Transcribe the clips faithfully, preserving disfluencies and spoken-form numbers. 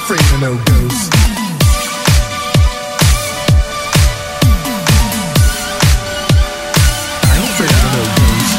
afraid of no ghosts. I ain't afraid of no ghosts.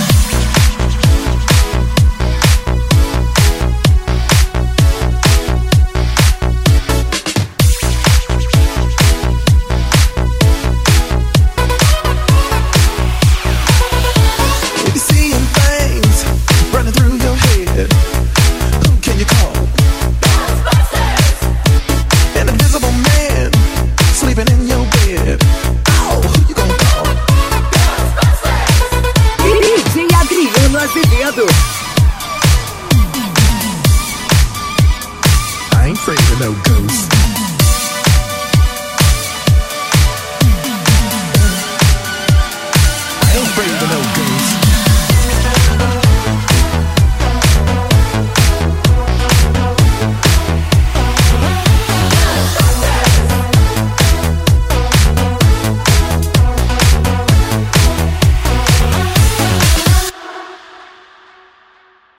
If you're seeing things running through your head, who can you call? Ghostbusters! An invisible man sleeping in your bed. Oh, who you gonna call? Ghostbusters! D J Adriano Azevedo. I ain't afraid of no ghosts.